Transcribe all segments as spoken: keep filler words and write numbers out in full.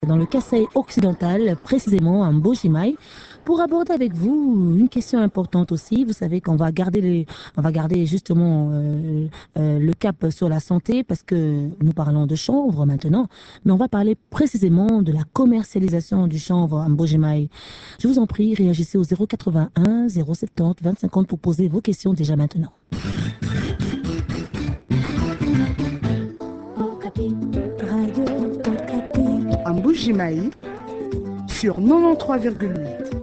Dans le Kasaï occidental, précisément à Mbojimaï, pour aborder avec vous une question importante aussi. Vous savez qu'on va garder les, on va garder justement euh, euh, le cap sur la santé parce que nous parlons de chanvre maintenant, mais on va parler précisément de la commercialisation du chanvre à Mbojimaï. Je vous en prie, réagissez au zéro quatre-vingt-un zéro soixante-dix vingt cinquante pour poser vos questions déjà maintenant. À Mbojimaï sur quatre-vingt-treize virgule huit.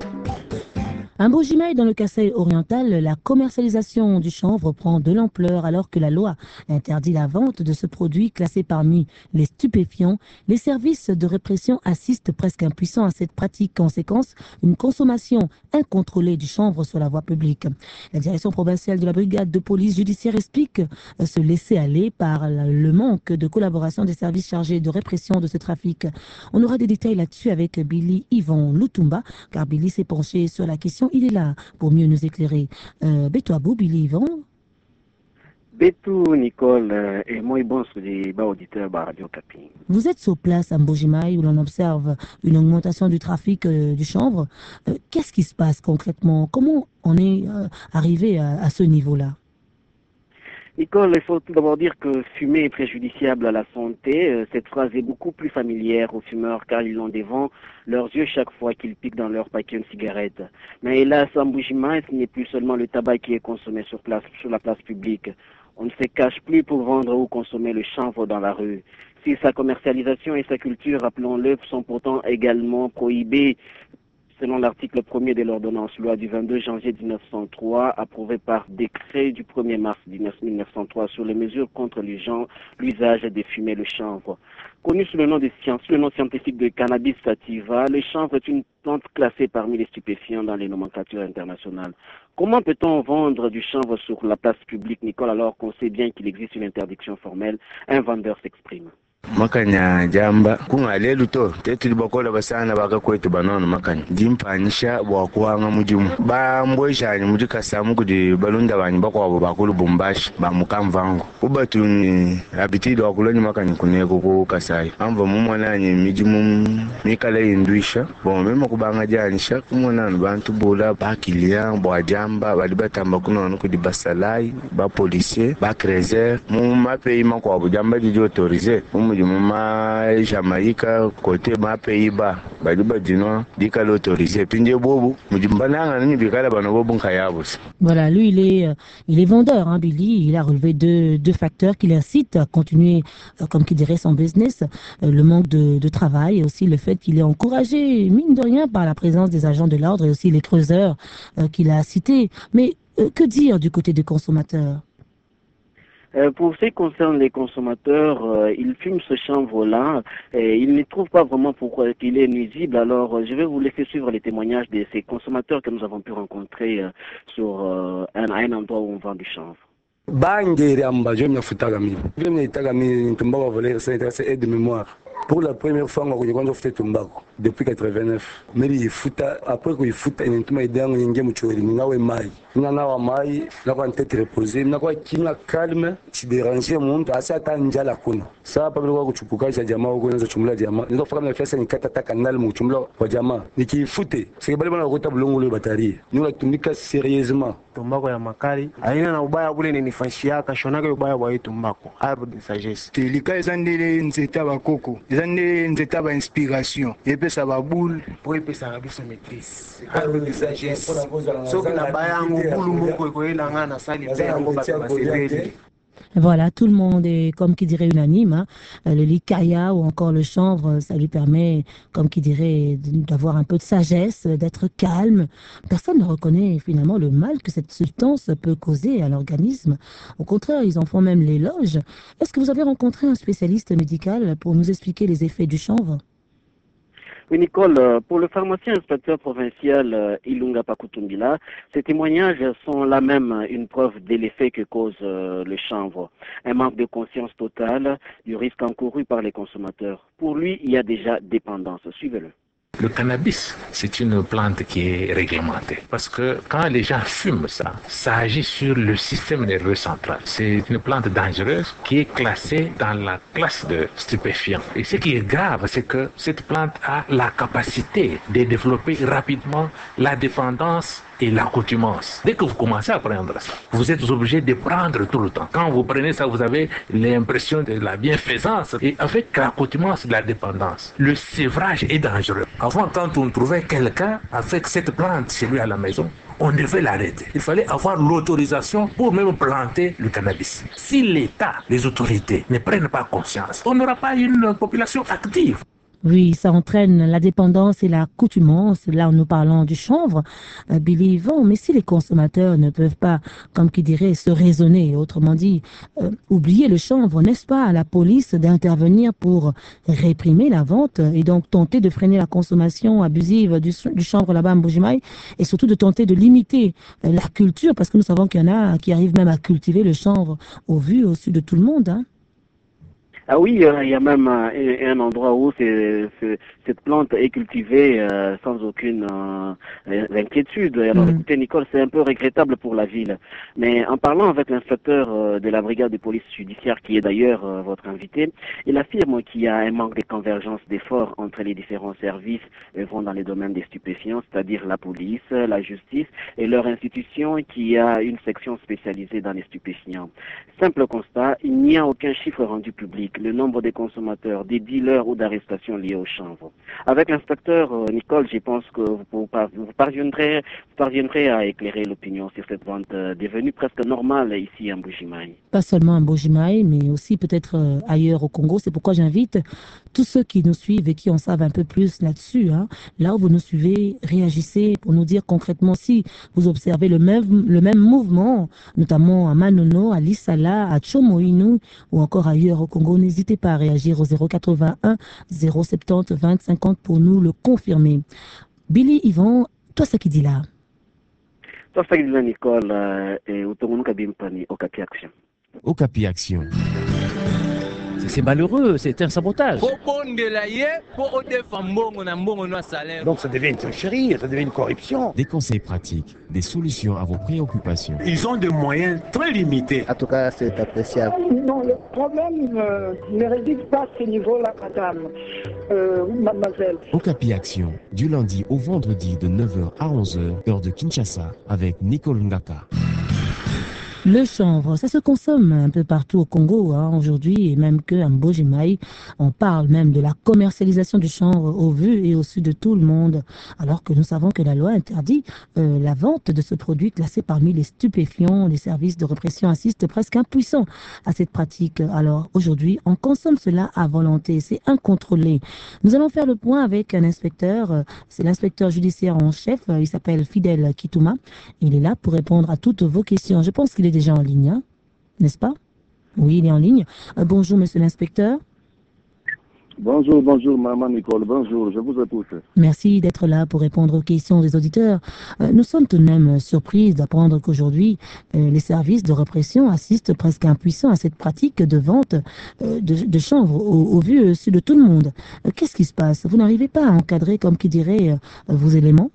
À Mbojimaï, dans le Kasaï oriental, la commercialisation du chanvre prend de l'ampleur alors que la loi interdit la vente de ce produit classé parmi les stupéfiants. Les services de répression assistent presque impuissants à cette pratique. Conséquence, une consommation incontrôlée du chanvre sur la voie publique. La direction provinciale de la brigade de police judiciaire explique se laisser aller par le manque de collaboration des services chargés de répression de ce trafic. On aura des détails là-dessus avec Billy Yvan Lutumba, car Billy s'est penché sur la question. Il est là pour mieux nous éclairer. Euh, Betouabou, Billy Yvan. Betou, Nicole euh, et moi, bon, c'est des auditeurs de Radio Capi. Vous êtes sur place à Mbojimaï où l'on observe une augmentation du trafic euh, du chanvre. Euh, Qu'est-ce qui se passe concrètement? Comment on est euh, arrivé à, à ce niveau-là? Nicole, il faut tout d'abord dire que fumer est préjudiciable à la santé. Cette phrase est beaucoup plus familière aux fumeurs car ils l'ont devant leurs yeux chaque fois qu'ils piquent dans leur paquet de cigarettes. Mais hélas, à Mbojimaï, ce n'est plus seulement le tabac qui est consommé sur, place, sur la place publique. On ne se cache plus pour vendre ou consommer le chanvre dans la rue. Si sa commercialisation et sa culture, rappelons-le, sont pourtant également prohibées selon l'article premier de l'ordonnance loi du vingt-deux janvier mille neuf cent trois, approuvée par décret du premier mars mille neuf cent trois sur les mesures contre les gens, l'usage des fumées, le chanvre. Connu sous le nom de science, le nom scientifique de cannabis sativa, le chanvre est une plante classée parmi les stupéfiants dans les nomenclatures internationales. Comment peut-on vendre du chanvre sur la place publique, Nicole, alors qu'on sait bien qu'il existe une interdiction formelle? Un vendeur s'exprime. Makanya jamba kunga luto tetu bakola basana bakakwetu banono makanya jimpanisha bwakuhanga mujimu ba mbweshanya mujika samu kudi balunda banyi bakwabo bakulu bombashi bamukamvango ubatu abitido wakulonyi makanya kuneko ku Kasai amva mumwananye mijimu mikala indwisha bon mema kubanga janisha kumwana bantu bola bakilia bwajamba bali batamba kunono kudi basalai ba policier ba crezer mu mapeyi makwabo jamba di autoriser muma Jamaïca côté ma Pays-Bas badi badino dika l'autorisé pinje bobu mujimbananga nini bikala bano bobu nkayabos. Voilà, lui il est euh, il est vendeur, hein, Billy. Il a relevé deux deux facteurs qui l'incitent à continuer, euh, comme qui dirait, son business, euh, le manque de, de travail et aussi le fait qu'il est encouragé mine de rien par la présence des agents de l'ordre et aussi les creuseurs euh, qu'il a cités. Mais euh, que dire du côté des consommateurs? Euh, pour ce qui concerne les consommateurs, euh, ils fument ce chanvre-là et ils ne trouvent pas vraiment pourquoi il est nuisible. Alors, euh, je vais vous laisser suivre les témoignages de ces consommateurs que nous avons pu rencontrer euh, sur euh, un, un endroit où on vend du chanvre. Bangere amba je me futaka mimi. Je me itaka mimi tumbako voler c'est aide de mémoire. Pour la première fois on a commencé à faire tumbako depuis quatre-vingt-neuf. Mais il futa après qu'il futa il ntuma idango nyinge muchori ngawe mai. Nana wa mai la kwa tête reposée na kwa kinga calme si déranger muntu asa atanjala kuna. Sasa pale kwa kuchupukisha jamaa huko nazo chumula jamaa. Ndio kufanya na pesa nikata taka kanal mu chumula kwa jamaa. Nikifute. C'est bali bana kuta bulongo le batari. Ni unatumika sérieusement. Tumbako ya makali. Aina na ubaya bule ni nifanshiaka shonaka ubaya wa tumbako. Arbre de sagesse. Telika ezandele nzeta bakoko. Ezandele nzeta ba inspiration. Epesa ba boule pour epesa na biso maîtrise. Arbre de sagesse. Soki na bayango bulu moko ko elanga na sali pe yango ba basebeli. Voilà, tout le monde est, comme qui dirait, unanime. Hein. Le likaya ou encore le chanvre, ça lui permet, comme qui dirait, d'avoir un peu de sagesse, d'être calme. Personne ne reconnaît finalement le mal que cette substance peut causer à l'organisme. Au contraire, ils en font même l'éloge. Est-ce que vous avez rencontré un spécialiste médical pour nous expliquer les effets du chanvre? Oui, Nicole, pour le pharmacien inspecteur provincial Ilunga Pakutumbila, ces témoignages sont là même une preuve de l'effet que cause le chanvre. Un manque de conscience totale du risque encouru par les consommateurs. Pour lui, il y a déjà dépendance. Suivez-le. Le cannabis, c'est une plante qui est réglementée. Parce que quand les gens fument ça, ça agit sur le système nerveux central. C'est une plante dangereuse qui est classée dans la classe de stupéfiants. Et ce qui est grave, c'est que cette plante a la capacité de développer rapidement la dépendance et l'accoutumance. Dès que vous commencez à prendre ça, vous êtes obligé de prendre tout le temps. Quand vous prenez ça, vous avez l'impression de la bienfaisance. Et avec l'accoutumance et la dépendance, le sévrage est dangereux. Avant, quand on trouvait quelqu'un avec cette plante chez lui à la maison, on devait l'arrêter. Il fallait avoir l'autorisation pour même planter le cannabis. Si l'État, les autorités ne prennent pas conscience, on n'aura pas une population active. Oui, ça entraîne la dépendance et l'accoutumance. Là, nous parlons du chanvre, euh, Billy Yvon. Mais si les consommateurs ne peuvent pas, comme qui dirait, se raisonner, autrement dit, euh, oublier le chanvre, n'est-ce pas à la police d'intervenir pour réprimer la vente et donc tenter de freiner la consommation abusive du, du chanvre là-bas à Mbuji-Mayi et surtout de tenter de limiter euh, la culture, parce que nous savons qu'il y en a qui arrivent même à cultiver le chanvre au vu, au su de tout le monde, hein. Ah oui, euh, il y a même euh, un endroit où c'est, c'est, cette plante est cultivée euh, sans aucune euh, inquiétude. Alors mmh. écoutez Nicole, c'est un peu regrettable pour la ville. Mais en parlant avec l'inspecteur euh, de la brigade de police judiciaire, qui est d'ailleurs euh, votre invité, il affirme qu'il y a un manque de convergence d'efforts entre les différents services œuvrant dans les domaines des stupéfiants, c'est-à-dire la police, la justice et leur institution qui a une section spécialisée dans les stupéfiants. Simple constat, il n'y a aucun chiffre rendu public. Le nombre de consommateurs, des dealers ou d'arrestations liées au chanvre. Avec l'inspecteur euh, Nicole, je pense que vous, vous, vous, parviendrez, vous parviendrez à éclairer l'opinion sur cette vente euh, devenue presque normale ici à Mbuji-Mayi. Pas seulement à Mbuji-Mayi, mais aussi peut-être euh, ailleurs au Congo. C'est pourquoi j'invite tous ceux qui nous suivent et qui en savent un peu plus là-dessus. Hein. Là où vous nous suivez, réagissez pour nous dire concrètement si vous observez le même, le même mouvement, notamment à Manono, à Lissala, à Tchomoinu ou encore ailleurs au Congo. N'hésitez pas à réagir au zéro quatre-vingt-un zéro soixante-dix vingt cinquante pour nous le confirmer. Billy Yvon, toi ça qui dit là. Toi ça qui dit là Nicole, et Utongonuka Bimpani, Okapi Action. Okapi Action. C'est malheureux, c'est un sabotage. Donc ça devient une tricherie, ça devient une corruption. Des conseils pratiques, des solutions à vos préoccupations. Ils ont des moyens très limités. En tout cas, c'est appréciable. Non, le problème euh, ne réside pas à ce niveau-là, madame, euh, mademoiselle. Okapi Action, du lundi au vendredi de neuf heures à onze heures, heure de Kinshasa, avec Nicole Ngaka. Le chanvre, ça se consomme un peu partout au Congo hein, aujourd'hui et même qu'à Mbuji-Mayi, on parle même de la commercialisation du chanvre au vu et au su de tout le monde, alors que nous savons que la loi interdit euh, la vente de ce produit classé parmi les stupéfiants. Les services de répression assistent presque impuissants à cette pratique. Alors aujourd'hui, on consomme cela à volonté, c'est incontrôlé. Nous allons faire le point avec un inspecteur, euh, c'est l'inspecteur judiciaire en chef, euh, il s'appelle Fidèle Kitouma. Il est là pour répondre à toutes vos questions. Je pense qu'il est déjà en ligne, hein, n'est-ce pas? Oui, il est en ligne. Euh, bonjour, monsieur l'inspecteur. Bonjour, bonjour, maman Nicole. Bonjour, je vous écoute. Merci d'être là pour répondre aux questions des auditeurs. Euh, nous sommes tout de même surpris d'apprendre qu'aujourd'hui, euh, les services de répression assistent presque impuissants à cette pratique de vente euh, de, de chanvre au, au vu euh, de tout le monde. Euh, Qu'est-ce qui se passe? Vous n'arrivez pas à encadrer, comme qui dirait, euh, vos éléments?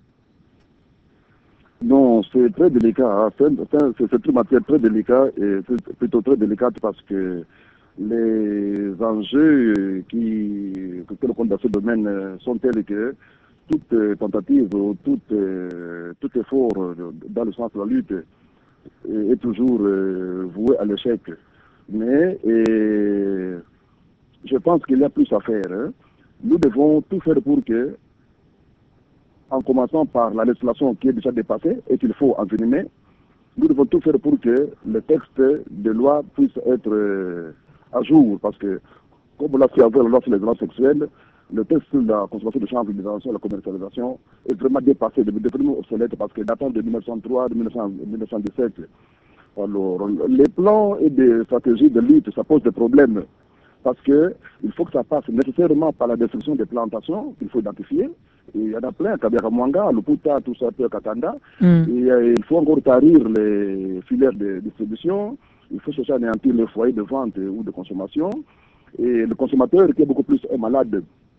Non, c'est très délicat. C'est une matière très délicate et c'est plutôt très délicate parce que les enjeux qui, que l'on compte dans ce domaine sont tels que toute tentative, tout, tout effort dans le sens de la lutte est toujours voué à l'échec. Mais et, je pense qu'il y a plus à faire. Hein. Nous devons tout faire pour que, en commençant par la législation qui est déjà dépassée et qu'il faut envenimer, nous devons tout faire pour que le texte de loi puisse être euh, à jour. Parce que, comme on l'a fait avec la loi sur les violences sexuelles, le texte sur la consommation de chanvre, l'utilisation et la commercialisation est vraiment dépassé, devenu obsolète parce que datant de mille neuf cent trois à mille neuf cent dix-sept. Alors, les plans et des stratégies de lutte, ça pose des problèmes. Parce qu'il faut que ça passe nécessairement par la destruction des plantations qu'il faut identifier. Et il y en a plein, Kabera Mwanga, Luputa, tout ça, Katanda. Mm. Et euh, il faut encore tarir les filières de distribution. Il faut chercher à anéantir les foyers de vente ou de consommation. Et le consommateur qui est beaucoup plus un malade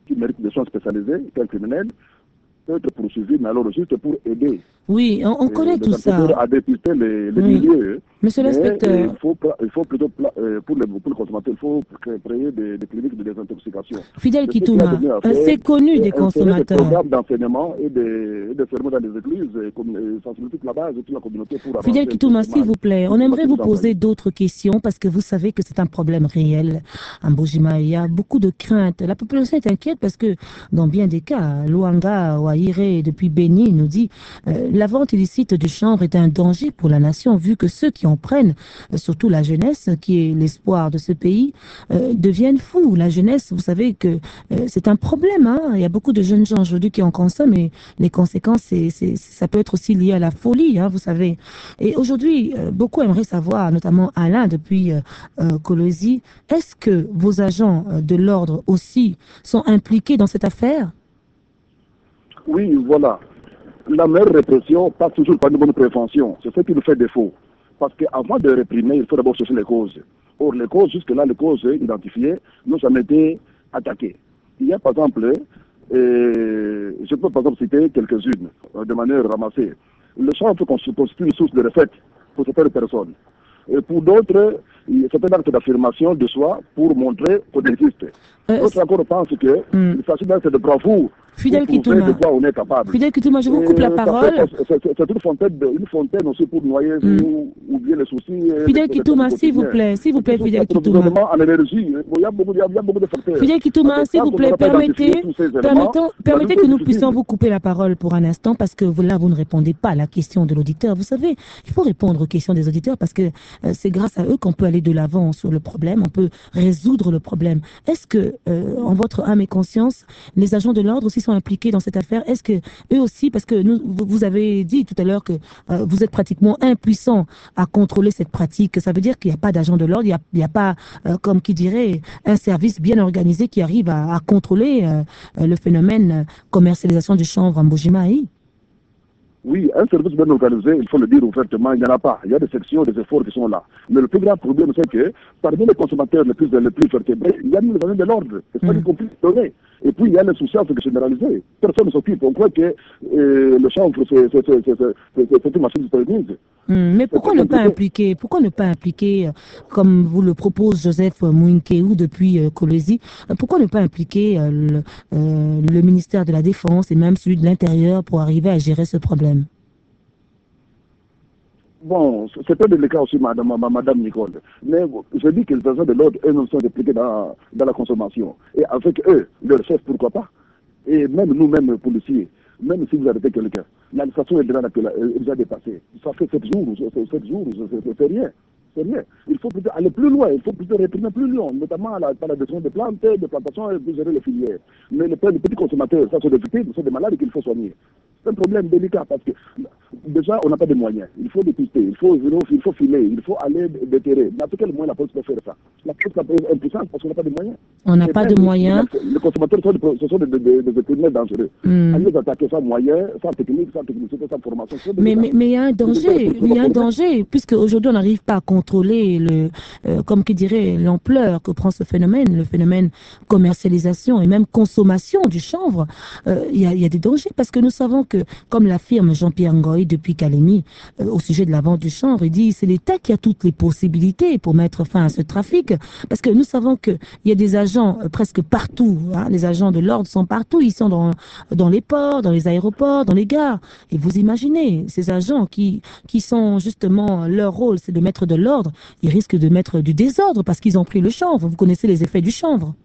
qui mérite des soins spécialisés, qu'un criminel peut être poursuivi, mais alors juste pour aider. Oui, on, on connaît tout ça. À dépister les, les oui. milieux. Monsieur l'inspecteur. Il faut, il faut plutôt, pour le, pour le consommateur, il faut créer des, des cliniques de désintoxication. Fidèle Kitouma, c'est connu des consommateurs. Des programmes d'enseignement et des, et des sermons dans les églises, et, et sensibiliser toute la base et toute la communauté pour Fidèle Kitouma, s'il vous plaît, on aimerait vous poser d'autres questions parce que vous savez que c'est un problème réel à Mbujima. Il y a beaucoup de craintes. La population est inquiète parce que dans bien des cas, Luanga Waire, depuis Béni, nous dit euh, la vente illicite du chanvre est un danger pour la nation vu que ceux qui en prennent, surtout la jeunesse, qui est l'espoir de ce pays, euh, deviennent fous. La jeunesse, vous savez que euh, c'est un problème. Hein. Il y a beaucoup de jeunes gens aujourd'hui qui en consomment et les conséquences, c'est, c'est, ça peut être aussi lié à la folie, hein, vous savez. Et aujourd'hui, euh, beaucoup aimeraient savoir, notamment Alain depuis euh, euh, Colosi, est-ce que vos agents euh, de l'ordre aussi sont impliqués dans cette affaire? Oui, voilà. La meilleure répression passe toujours par une bonne prévention. C'est ce qui nous fait défaut. Parce qu'avant de réprimer, il faut d'abord chercher les causes. Or, les causes, jusque-là, les causes identifiées, nous avons été attaquées. Il y a par exemple, euh, je peux par exemple citer quelques-unes euh, de manière ramassée. Le chanvre constitue une source de recette pour certaines personnes. Et pour d'autres, c'est un acte d'affirmation de soi pour montrer qu'on existe. Euh, d'autres encore pensent qu'il mm. s'agit d'un acte de bravoure. Fidèle Kitouma, Fidèle Kitouma, je vous coupe la parole. C'est une fontaine, une fontaine aussi pour noyer mm. ou, ou bien les soucis. Fidèle Kitouma, s'il vous plaît, s'il vous plaît, Fidèle Kitouma. En énergie, il y a beaucoup, il y a beaucoup de facteurs. Fidèle Kitouma, s'il vous plaît, permettez, permettons, permettez que nous puissions vous couper la parole pour un instant parce que là, vous ne répondez pas à la question de l'auditeur. Vous savez, il faut répondre aux questions des auditeurs parce que euh, c'est grâce à eux qu'on peut aller de l'avant sur le problème, on peut résoudre le problème. Est-ce que, euh, en votre âme et conscience, les agents de l'ordre aussi sont impliqués dans cette affaire? Est-ce que eux aussi, parce que nous, vous avez dit tout à l'heure que euh, vous êtes pratiquement impuissants à contrôler cette pratique, ça veut dire qu'il n'y a pas d'agent de l'ordre, il n'y a, a pas, euh, comme qui dirait, un service bien organisé qui arrive à, à contrôler euh, le phénomène commercialisation du chanvre en Mbujima-Aï? Oui, un service bien organisé, il faut le dire ouvertement, il n'y en a pas. Il y a des sections, des efforts qui sont là. Mais le plus grand problème, c'est que parmi les consommateurs les plus, les plus vertébrés, il y a les agents de l'ordre. C'est ça qui complique les données. Et puis, il y a l'insouciance généralisée. Personne ne s'occupe. On croit que euh, le chanvre, c'est une machine de pérenise. Hum, mais pourquoi ne pas impliquer, pourquoi ne pas impliquer, comme vous le propose Joseph Mouinkeou depuis euh, Colosi, pourquoi ne pas impliquer euh, le, euh, le ministère de la Défense et même celui de l'Intérieur pour arriver à gérer ce problème? Bon, c'est pas délicat aussi, madame, madame Nicole. Mais je dis que les agents de l'ordre, eux-mêmes sont impliqués dans, dans la consommation. Et avec eux, leur chef, pourquoi pas? Et même nous-mêmes, policiers, même si vous arrêtez quelqu'un, l'administration est déjà, est déjà dépassée. Ça fait sept jours, sept jours, c'est rien. C'est rien. Il faut plutôt aller plus loin, il faut plutôt réprimer plus loin, notamment la, par la décision de plantes, de plantations et de gérer les filières. Mais les, les petits consommateurs, ça sont des victimes, ce sont des malades qu'il faut soigner. C'est un problème délicat parce que déjà, on n'a pas de moyens. Il faut dépister, il faut, il faut filer, il faut aller déterrer. Dans quel moyen la police peut faire ça? La police est impuissante parce qu'on n'a pas de moyens. On n'a pas de moyens. Les consommateurs sont des, ce sont des, des, des, des criminels dangereux. Mm. Aller les attaquer sans moyens, sans technique, sans technicité, sans formation. Mais mais mais il y a un danger, il y a un danger, puisque aujourd'hui on n'arrive pas à contrôler le, euh, comme qui dirait, l'ampleur que prend ce phénomène, le phénomène commercialisation et même consommation du chanvre. Euh, il y a, il y a des dangers parce que nous savons que, comme l'affirme Jean-Pierre Ngoï depuis Kalemi, euh, au sujet de la vente du chanvre, il dit c'est l'État qui a toutes les possibilités pour mettre fin à ce trafic, parce que nous savons qu'il y a des agents euh, presque partout, hein, les agents de l'ordre sont partout, ils sont dans, dans les ports, dans les aéroports, dans les gares, et vous imaginez, ces agents qui, qui sont justement, leur rôle c'est de mettre de l'ordre, ils risquent de mettre du désordre parce qu'ils ont pris le chanvre, vous connaissez les effets du chanvre.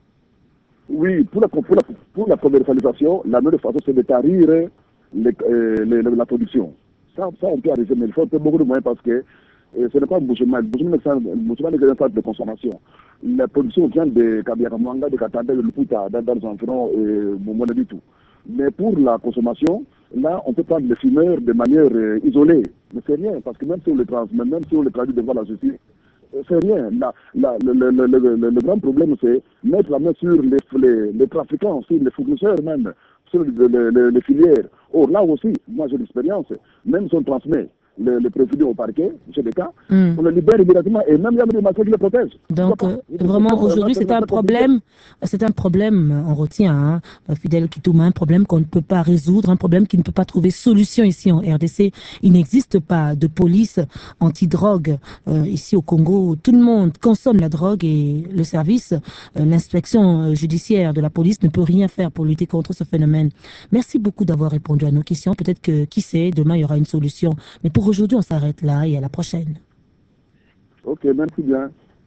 Oui, pour la, pour la, pour la commercialisation, la meilleure façon c'est de tarir les, euh, les, la production. Ça, ça, on peut arriver, mais il faut beaucoup de moyens parce que euh, ce n'est pas un Mbujima. Mbujima n'est qu'un centre de consommation. La production vient de Kabiakamanga, de Katanda, de Luputa, dans, dans les environs, euh, bon, du tout. Mais pour la consommation, là, on peut prendre les fumeurs de manière euh, isolée. Mais c'est rien, parce que même si on les transmet, même si on les traduit devant la justice, c'est rien. La, la, le, le, le, le, le grand problème, c'est mettre la main sur les, les, les trafiquants aussi, les fournisseurs même, sur les, les, les filières. Or, là aussi, moi j'ai l'expérience, même si on transmet, le, le prévenu au parquet, M. Beka, Mm. on le libère immédiatement et même il y a des masques qui le protègent. Donc, euh, vraiment, aujourd'hui, c'est un problème, c'est un problème, on retient, hein, Fidèle Kitouma, un problème qu'on ne peut pas résoudre, un problème qui ne peut pas trouver solution ici en R D C. Il n'existe pas de police anti-drogue euh, ici au Congo. Tout le monde consomme la drogue et le service, euh, l'inspection judiciaire de la police ne peut rien faire pour lutter contre ce phénomène. Merci beaucoup d'avoir répondu à nos questions. Peut-être que, qui sait, demain, il y aura une solution. Mais pour aujourd'hui, on s'arrête là et à la prochaine. Ok, merci bien.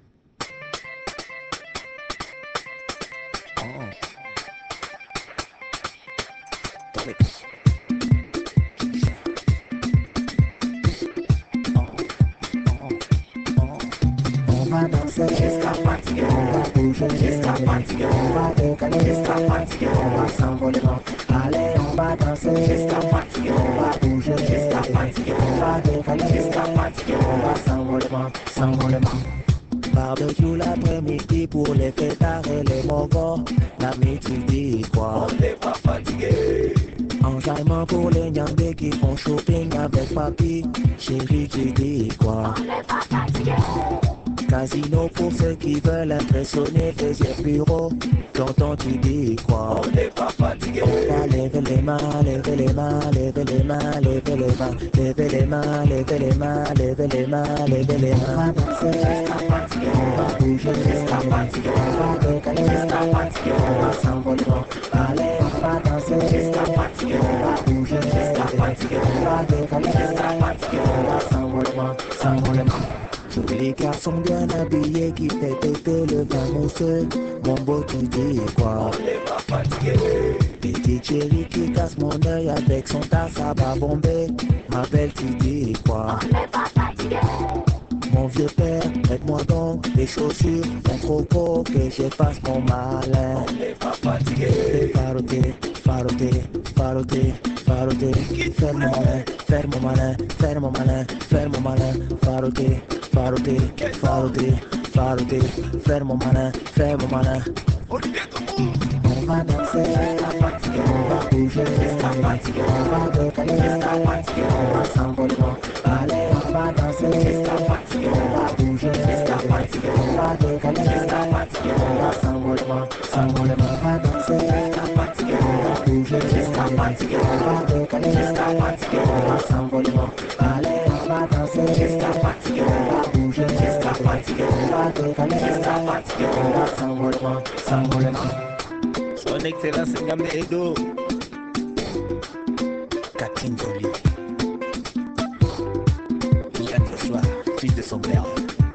On va danser jusqu'à fatiguer, on va bouger jusqu'à fatiguer, on va décaler jusqu'à fatiguer, on va s'envoler. Allez, on va danser jusqu'à fatiguer, on va bouger jusqu'à fatiguer, on va décaler jusqu'à fatiguer, on va s'envoler, s'envoler. Barbecue l'après-midi pour les fêtards et les mogos. L'ami, tu dis quoi? On n'est pas fatigué. Enjaillement pour les nyambés qui font shopping avec papy. Chérie, tu dis quoi? On n'est pas fatigué. Casino pour ceux qui veulent impressionner les bureaux. Tonton, tu dis quoi? On n'est pas fatigué. On va lever les mains, lever les mains, lever les mains, lever les mains, lever les mains, lever les mains, lever les mains, lever les mains. On va danser, on va bouger, on va décaler, on va s'envoler. Allez, on va danser, on va bouger, on va décaler, on va s'envoler, s'envoler. Tous les garçons bien habillés qui fait péter le vin mousseux. Mon beau, tu dis quoi? On n'est pas fatigué. Petit chéri qui casse mon œil avec son tas, ça va bomber. Ma belle, tu dis quoi? On n'est pas fatigué. Mon vieux père, mets-moi donc des chaussures, mon croco, que je fasse mon malin. On n'est pas fatigué. Faroté, faroté, faroté, faroté. Faire mon malin, faire mon malin, faire mon malin, faire mon malin. Faroté, faroté, faroté, faroté. Faire mon malin, faire mon malin. On va danser, on va bouger, on va décaler, on va s'envoler. Allez, on va danser, on va bouger, on va décaler, on va s'envoler, s'envoler. On va danser, on va bouger, on va décaler, on va s'envoler. Allez, on va danser, on va bouger, on va décaler, on va s'envoler, s'envoler. Son Excellence Ngambe Edo Catherine Jolie Yann Joshua, fils de son père.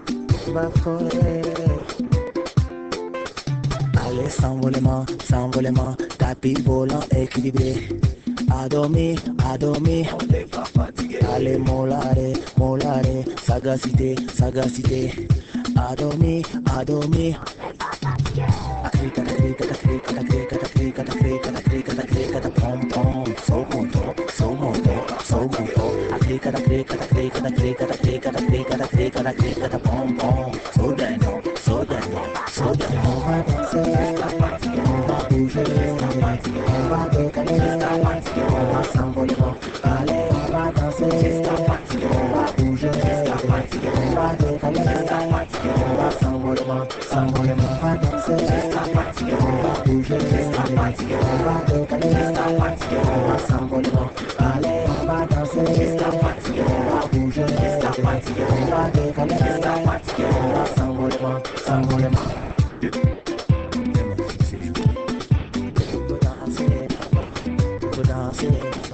Allez, s'envolement, s'envolement, tapis volant équilibré. À dormir, à dormir, on n'est pas fatigué. Allez, molare, molare, sagacité, sagacité. À dormir, à dormir, on n'est pas fatigué. So content, so content, so content. Africa da Africa da Africa da Africa da Africa da Africa da Africa da Africa da pom pom. So dano, so dano, so dano. On va danser, on va bouger, on va décaler, on va s'envoler. Allez, on va danser, on va bouger, on va décaler, on va s'envoler, s'envoler. On va danser, on va bouger, on va décaler, on va s'envoler. Allez, on va danser, on va bouger, on va décaler, on va s'envoler, s'envoler. Faut danser, faut danser.